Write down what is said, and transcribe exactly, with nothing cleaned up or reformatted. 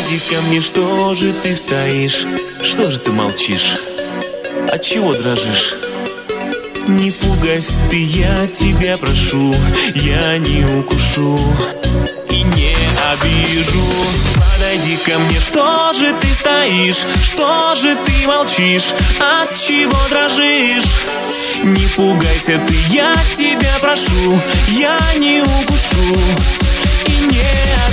Подойди ко мне, что же ты стоишь? Что же ты молчишь? Отчего дрожишь? Не пугайся ты, я тебя прошу, я не укушу и не обижу. Подойди ко мне, что же ты стоишь? Что же ты молчишь? Отчего дрожишь? Не пугайся ты, я тебя прошу, я не укушу и не